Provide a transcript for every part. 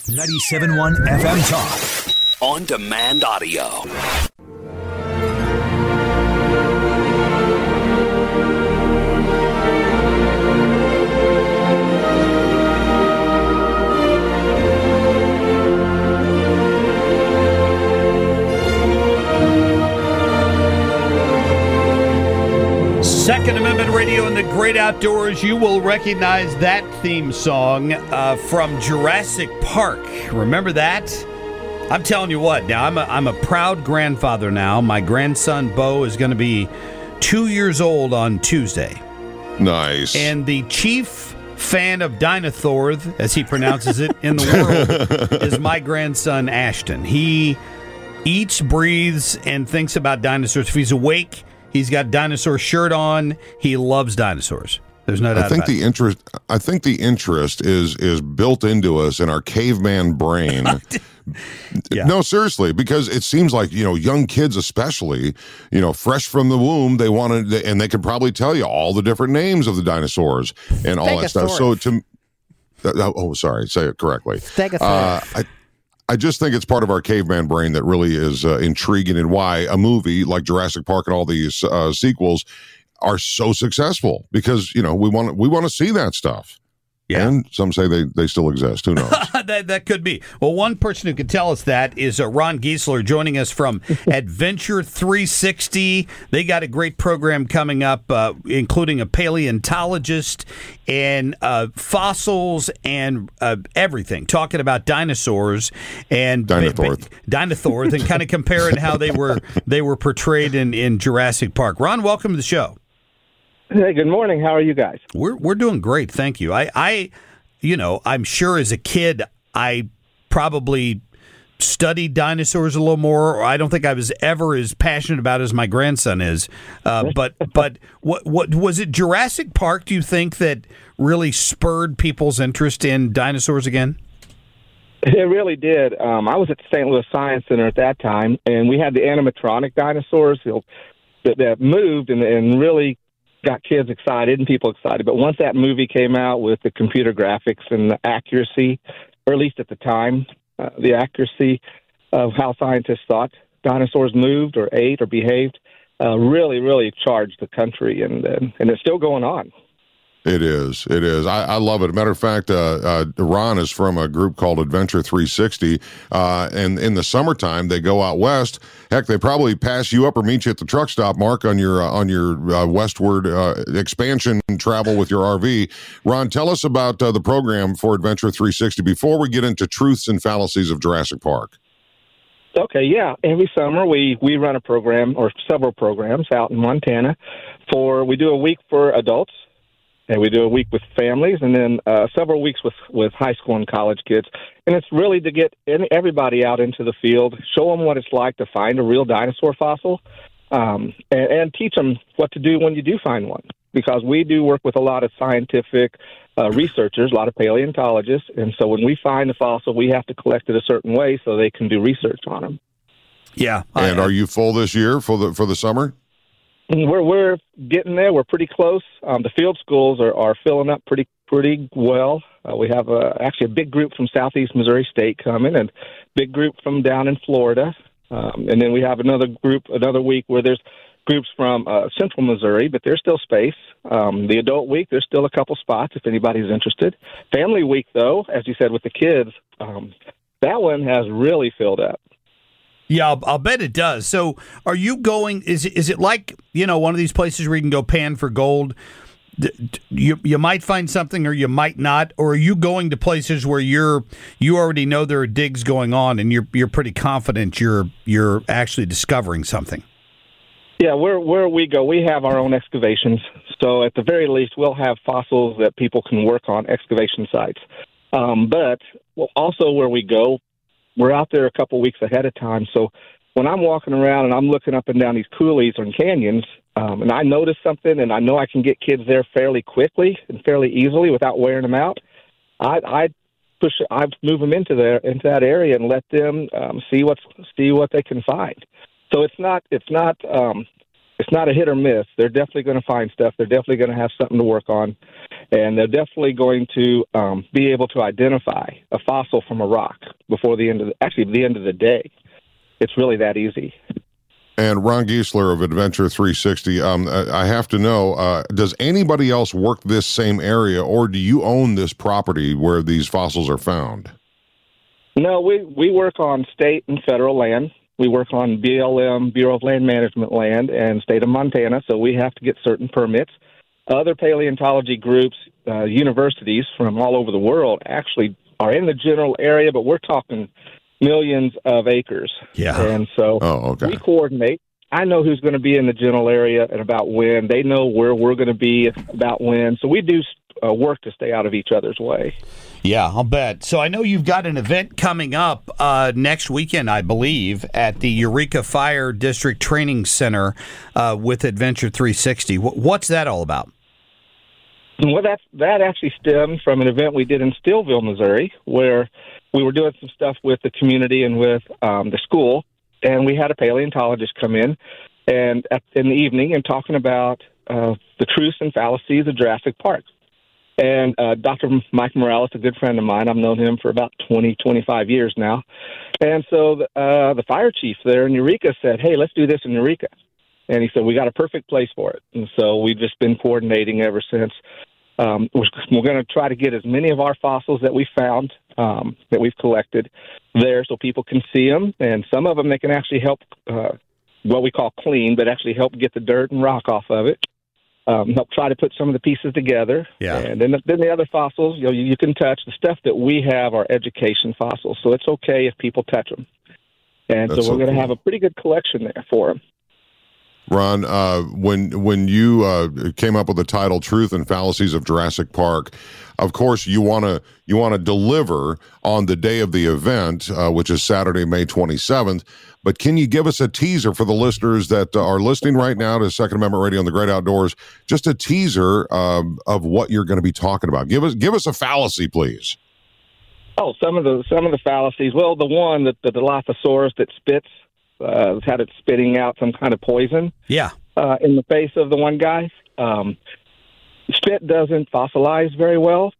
97.1 FM Talk. On demand audio. Second Amendment Radio in the great outdoors. You will recognize that theme song from Jurassic Park. Remember that? I'm telling you what, now I'm a proud grandfather now. My grandson, Bo, is going to be 2 years old on Tuesday. Nice. And the chief fan of Dinosaur, as he pronounces it, in the world is my grandson, Ashton. He eats, breathes, and thinks about dinosaurs. If he's awake, he's got a dinosaur shirt on. He loves dinosaurs. There's no doubt about it. I think the interest is built into us in our caveman brain. Yeah. No, seriously, because it seems like, young kids especially, fresh from the womb, they want to, and they could probably tell you all the different names of the dinosaurs and all that stuff. So sorry, say it correctly. I just think it's part of our caveman brain that really is intriguing, and why a movie like Jurassic Park and all these sequels are so successful, because we want to see that stuff. Yeah. And some say they still exist. Who knows? that could be. Well, one person who could tell us that is Ron Giesler, joining us from Adventure 360. They got a great program coming up, including a paleontologist and fossils and everything, talking about dinosaurs and dinosaurs, and kind of comparing how they were portrayed in Jurassic Park. Ron, welcome to the show. Hey, good morning. How are you guys? We're doing great, thank you. I'm sure as a kid I probably studied dinosaurs a little more, or I don't think I was ever as passionate about it as my grandson is. But what was it? Jurassic Park? Do you think that really spurred people's interest in dinosaurs again? It really did. I was at the St. Louis Science Center at that time, and we had the animatronic dinosaurs that moved and really got kids excited and people excited. But once that movie came out with the computer graphics and the accuracy, or at least at the time, the accuracy of how scientists thought dinosaurs moved or ate or behaved, really, really charged the country, and it's still going on. It is. I love it. Matter of fact, Ron is from a group called Adventure 360, and in the summertime they go out west. Heck, they probably pass you up or meet you at the truck stop, Mark, on your westward expansion travel with your RV. Ron, tell us about the program for Adventure 360 before we get into truths and fallacies of Jurassic Park. Okay, yeah. Every summer we run a program, or several programs, out in Montana. We do a week for adults, and we do a week with families, and then several weeks with high school and college kids. And it's really to get everybody out into the field, show them what it's like to find a real dinosaur fossil, and teach them what to do when you do find one. Because we do work with a lot of scientific researchers, a lot of paleontologists, and so when we find a fossil, we have to collect it a certain way so they can do research on them. Yeah. And are you full this year for the summer? We're getting there. We're pretty close. The field schools are filling up pretty well. We have actually a big group from Southeast Missouri State coming, and big group from down in Florida. And then we have another week where there's groups from Central Missouri, but there's still space. The adult week, there's still a couple spots if anybody's interested. Family week, though, as you said with the kids, that one has really filled up. Yeah, I'll bet it does. So are you going, is it like, one of these places where you can go pan for gold? You might find something or you might not, or are you going to places where you already know there are digs going on and you're pretty confident you're actually discovering something? Yeah, where we go, we have our own excavations. So at the very least, we'll have fossils that people can work on excavation sites. But also where we go, we're out there a couple weeks ahead of time. So when I'm walking around and I'm looking up and down these coulees and canyons, and I notice something and I know I can get kids there fairly quickly and fairly easily without wearing them out, I move them into that area and let them see what they can find. So it's not it's not a hit or miss. They're definitely going to find stuff. They're definitely going to have something to work on, and they're definitely going to be able to identify a fossil from a rock before the end of the day. It's really that easy. And Ron Giesler of Adventure 360, I have to know, does anybody else work this same area, or do you own this property where these fossils are found? No, we work on state and federal land. We work on BLM, Bureau of Land Management land, and state of Montana, so we have to get certain permits. Other paleontology groups, universities from all over the world actually are in the general area, but we're talking millions of acres. Yeah. And so we coordinate. I know who's going to be in the general area and about when. They know where we're going to be about when. So we do work to stay out of each other's way. Yeah, I'll bet. So I know you've got an event coming up next weekend, I believe, at the Eureka Fire District Training Center with Adventure 360. What's that all about? Well, that actually stemmed from an event we did in Steelville, Missouri, where we were doing some stuff with the community and with the school, and we had a paleontologist come in and in the evening and talking about the truths and fallacies of Jurassic Park. And Dr. Mike Morales, a good friend of mine, I've known him for about 20, 25 years now. And so the fire chief there in Eureka said, hey, let's do this in Eureka. And he said, we got a perfect place for it. And so we've just been coordinating ever since. We're going to try to get as many of our fossils that we found, that we've collected there so people can see them. And some of them, they can actually help what we call clean, but actually help get the dirt and rock off of it. Help try to put some of the pieces together. Yeah. And then the other fossils, you can touch. The stuff that we have are education fossils, so it's okay if people touch them. And so we're going to have a pretty good collection there for them. Ron, when you came up with the title "Truth and Fallacies of Jurassic Park," of course you want to deliver on the day of the event, which is Saturday, May 27th. But can you give us a teaser for the listeners that are listening right now to Second Amendment Radio on the Great Outdoors? Just a teaser of what you're going to be talking about. Give us a fallacy, please. Oh, some of the fallacies. Well, the one that the Dilophosaurus that spits. Had it spitting out some kind of poison in the face of the one guy. Spit doesn't fossilize very well,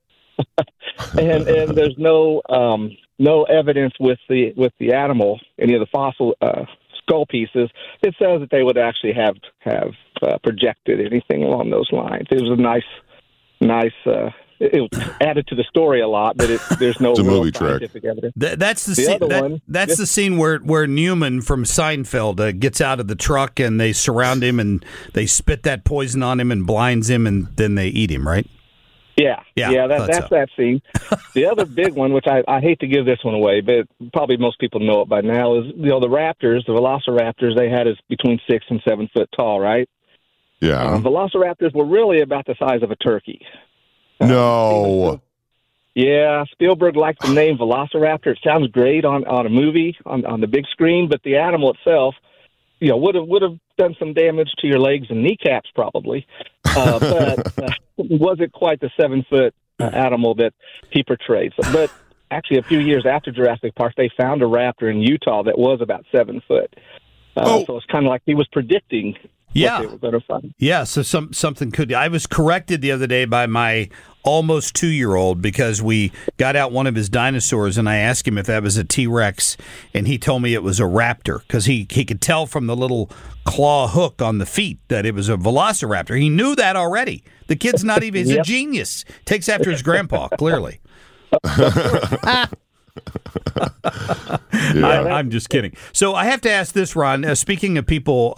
and there's no evidence with the animal, any of the fossil skull pieces, that says that they would actually have projected anything along those lines. It was a nice. It added to the story a lot, but there's no real scientific evidence. That's the scene. That's the scene where Newman from Seinfeld gets out of the truck and they surround him and they spit that poison on him and blinds him and then they eat him, right? Yeah. That's that scene. The other big one, which I hate to give this one away, but probably most people know it by now, is the raptors, the velociraptors they had is between 6 and 7 foot tall, right? Yeah. Velociraptors were really about the size of a turkey. No. Yeah, Spielberg liked the name Velociraptor. It sounds great on a movie on the big screen, but the animal itself, would have done some damage to your legs and kneecaps probably. But it wasn't quite the 7 foot animal that he portrayed. So, but actually, a few years after Jurassic Park, they found a raptor in Utah that was about 7 foot. So it's kind of like he was predicting. Yeah. What they were going to find. Yeah, so something could. I was corrected the other day by my almost 2-year-old because we got out one of his dinosaurs and I asked him if that was a T-Rex and he told me it was a raptor because he could tell from the little claw hook on the feet that it was a velociraptor. He knew that already. The kid's not even, he's a genius. Takes after his grandpa, clearly. I'm just kidding. So I have to ask this, Ron. Speaking of people,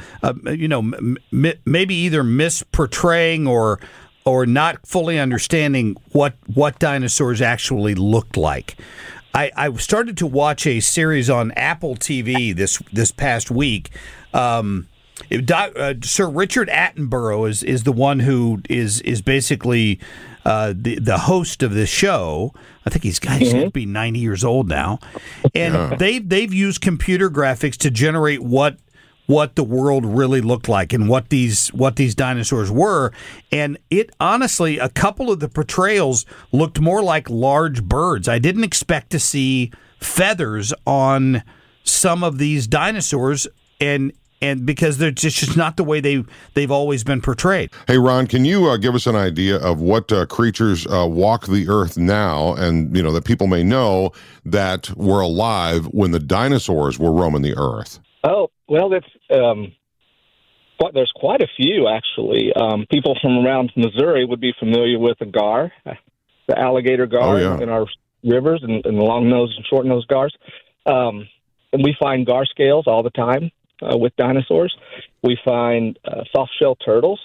maybe either misportraying or not fully understanding what dinosaurs actually looked like. I started to watch a series on Apple TV this past week. Sir Richard Attenborough is the one who is basically the host of this show. I think he's got to be 90 years old now, and they've used computer graphics to generate what the world really looked like and what these dinosaurs were. And it honestly, a couple of the portrayals looked more like large birds. I didn't expect to see feathers on some of these dinosaurs, and and because they're just not the way they've always been portrayed. Hey, Ron, can you give us an idea of what creatures walk the earth now, and that people may know that were alive when the dinosaurs were roaming the earth? Oh, well, that's there's quite a few actually. People from around Missouri would be familiar with the gar, the alligator gar in our rivers, and the long-nosed and short-nosed gars. And we find gar scales all the time with dinosaurs. We find soft-shell turtles,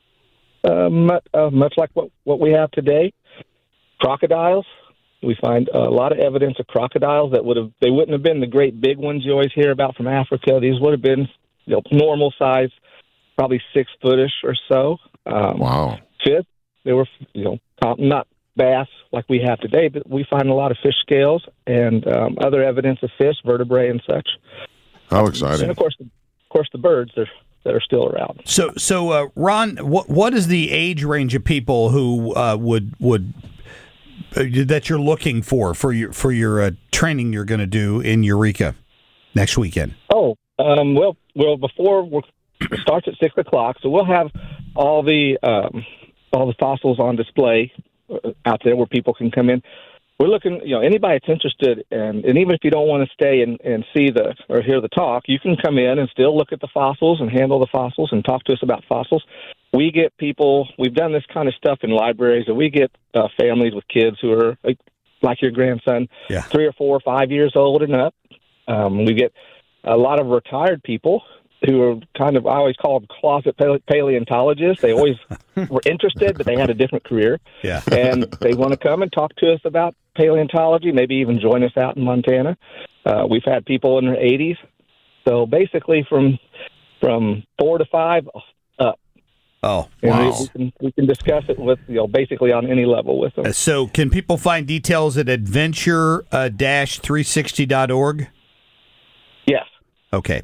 much like what we have today. Crocodiles. We find a lot of evidence of crocodiles that they wouldn't have been the great big ones you always hear about from Africa. These would have been normal size, probably 6-footish or so. Wow. Fish. They were not bass like we have today, but we find a lot of fish scales and other evidence of fish, vertebrae, and such. How exciting! And of course, the birds that are still around. So, Ron, what is the age range of people who would that you're looking for your training you're going to do in Eureka next weekend? Oh, well, before it starts at 6:00, so we'll have all the fossils on display out there where people can come in. We're looking, anybody that's interested, and even if you don't want to stay and see or hear the talk, you can come in and still look at the fossils and handle the fossils and talk to us about fossils. We get people, we've done this kind of stuff in libraries, and we get families with kids who are like your grandson, 3 or 4 or 5 years old and up. We get a lot of retired people who are kind of, I always call them closet paleontologists. They always were interested, but they had a different career. Yeah. And they want to come and talk to us about paleontology, maybe even join us out in Montana. We've had people in their 80s. So basically from 4 to 5 up. Oh, and wow. we can discuss it with, basically on any level with them. So can people find details at adventure-360.org? Yes. Okay,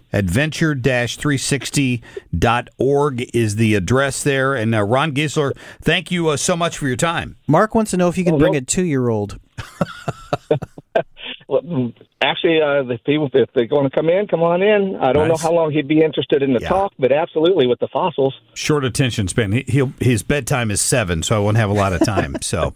adventure-360.org is the address there. And Ron Giesler, thank you so much for your time. Mark wants to know if you can bring a 2-year-old. Well, actually, the people, if they're going to come on in. I don't know how long he'd be interested in the talk, but absolutely with the fossils. Short attention span. His bedtime is 7, so I won't have a lot of time. So,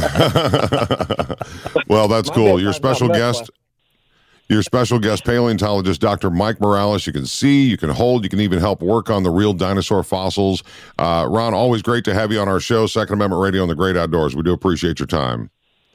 well, that's cool. Your special guest. Your special guest paleontologist, Dr. Mike Morales. You can see, you can hold, you can even help work on the real dinosaur fossils. Ron, always great to have you on our show, Second Amendment Radio and the Great Outdoors. We do appreciate your time.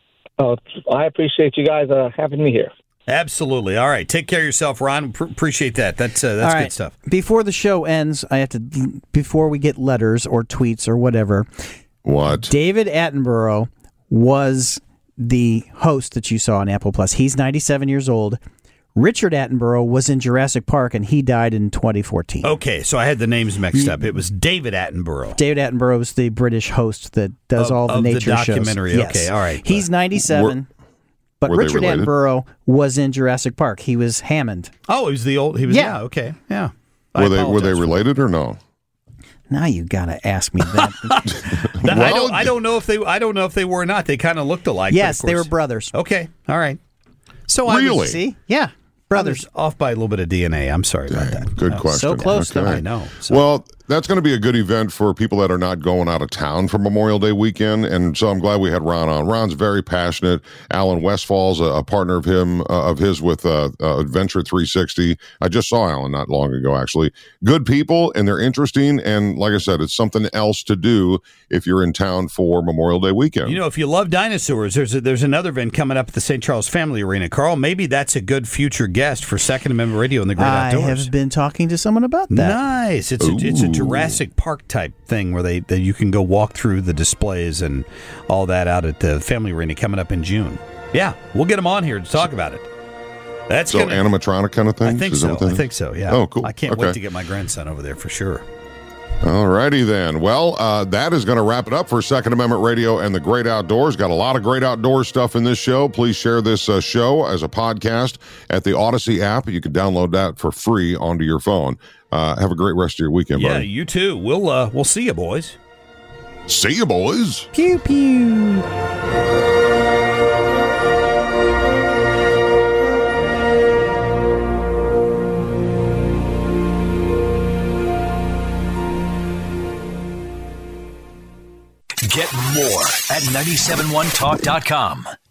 I appreciate you guys having me here. Absolutely. All right. Take care of yourself, Ron. Appreciate that. That's good stuff. Before the show ends, before we get letters or tweets or whatever. What? David Attenborough was the host that you saw on Apple Plus. He's 97 years old. Richard Attenborough was in Jurassic Park, and he died in 2014. Okay, so I had the names mixed up. It was David Attenborough. David Attenborough is the British host that does all the nature the documentary. shows. Okay, yes. all right. He's 97, but Richard Attenborough was in Jurassic Park. He was Hammond. Oh, he was the old. He was. Yeah. Okay. Yeah. Were they related or no? Now you gotta ask me that. Well, I don't know if they were or not. They kind of looked alike. Yes, they were brothers. Okay, all right. So really? See, yeah, brothers. Off by a little bit of DNA. I'm sorry about that. Good question. So close, though. I know. So. Well, that's going to be a good event for people that are not going out of town for Memorial Day weekend, and so I'm glad we had Ron on. Ron's very passionate. Alan Westfall's a partner of his with Adventure 360. I just saw Alan not long ago, actually. Good people, and they're interesting, and like I said, it's something else to do if you're in town for Memorial Day weekend. If you love dinosaurs, there's another event coming up at the St. Charles Family Arena. Carl, maybe that's a good future guest for Second Amendment Radio and the Great Outdoors. I have been talking to someone about that. Nice. It's a Jurassic Park type thing where you can go walk through the displays and all that out at the Family Arena coming up in June. Yeah, we'll get them on here to talk about it. That's so animatronic kind of thing? I think so, yeah. Oh, cool. I can't wait to get my grandson over there for sure. All righty then. Well, that is going to wrap it up for Second Amendment Radio and the Great Outdoors. Got a lot of great outdoor stuff in this show. Please share this show as a podcast at the Odyssey app. You can download that for free onto your phone. Have a great rest of your weekend, buddy. Yeah, you too. We'll see you, boys. See you, boys. Pew, pew. 971talk.com.